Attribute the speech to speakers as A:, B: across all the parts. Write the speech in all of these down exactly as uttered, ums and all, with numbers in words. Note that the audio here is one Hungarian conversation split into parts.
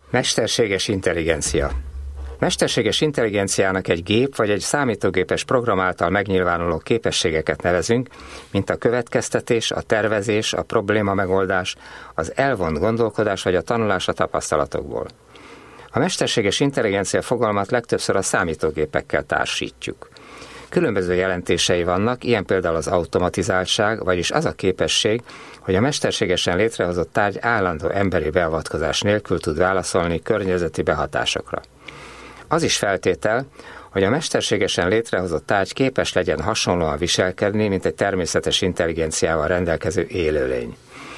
A: Mesterséges intelligencia. Mesterséges intelligenciának egy gép vagy egy számítógépes program által megnyilvánuló képességeket nevezünk, mint a következtetés, a tervezés, a probléma megoldás, az elvont gondolkodás vagy a tanulás a tapasztalatokból. A mesterséges intelligencia fogalmat legtöbbször a számítógépekkel társítjuk. Különböző jelentései vannak, ilyen például az automatizáltság, vagyis az a képesség, hogy a mesterségesen létrehozott tárgy állandó emberi beavatkozás nélkül tud válaszolni környezeti behatásokra. Az is feltétel, hogy a mesterségesen létrehozott tárgy képes legyen hasonlóan viselkedni, mint egy természetes intelligenciával rendelkező élőlény.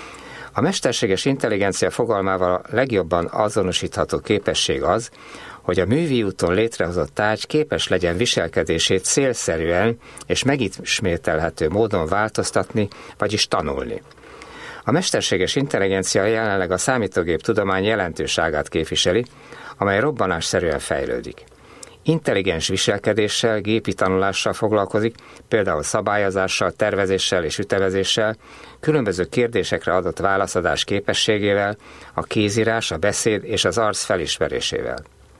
A: A mesterséges intelligencia fogalmával a legjobban azonosítható képesség az, hogy a művi úton létrehozott tárgy képes legyen viselkedését célszerűen és megismételhető módon változtatni, vagyis tanulni. A mesterséges intelligencia jelenleg a számítógép tudomány jelentős ágát képviseli, amely robbanásszerűen fejlődik. Intelligens viselkedéssel, gépi tanulással foglalkozik, például szabályozással, tervezéssel és ütemezéssel, különböző kérdésekre adott válaszadás képességével, a kézírás, a beszéd és az arc felismerésével.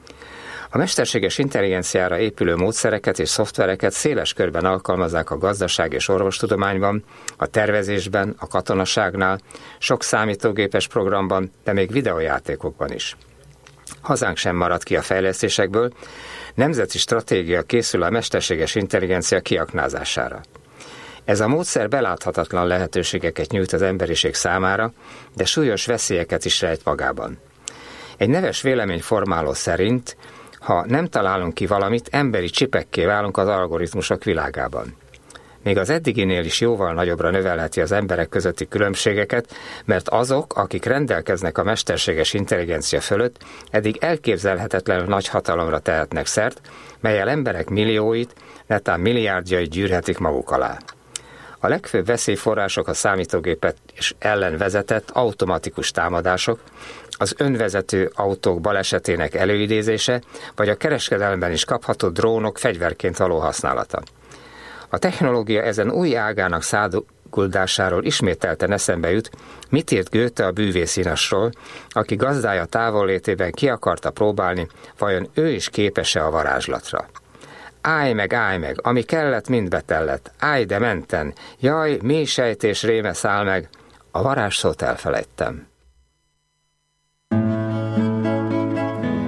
A: A mesterséges intelligenciára épülő módszereket és szoftvereket széles körben alkalmazzák a gazdaság és orvostudományban, a tervezésben, a katonaságnál, sok számítógépes programban, de még videójátékokban is. Hazánk sem marad ki a fejlesztésekből, nemzeti stratégia készül a mesterséges intelligencia kiaknázására. Ez a módszer beláthatatlan lehetőségeket nyújt az emberiség számára, de súlyos veszélyeket is rejt magában. Egy neves véleményformáló szerint, ha nem találunk ki valamit, emberi csipekké válunk az algoritmusok világában. Még az eddiginél is jóval nagyobbra növelheti az emberek közötti különbségeket, mert azok, akik rendelkeznek a mesterséges intelligencia fölött, eddig elképzelhetetlenül nagy hatalomra tehetnek szert, mellyel emberek millióit, netán milliárdjait gyűrhetik maguk alá. A legfőbb veszélyforrások a számítógépet ellen vezetett automatikus támadások, az önvezető autók balesetének előidézése, vagy a kereskedelemben is kapható drónok fegyverként való használata. A technológia ezen új ágának szádguldásáról ismételten eszembe jut, mit írt Goethe a bűvészínasról, aki gazdája távollétében ki akarta próbálni, vajon ő is képes-e a varázslatra. Állj meg, állj meg, ami kellett, mind betellett, állj de menten, jaj, mély sejtés réme száll meg, a varázsszót elfelejtettem.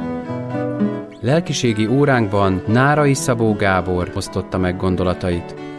B: Lelkiségi óránkban Nárai Szabó Gábor osztotta meg gondolatait.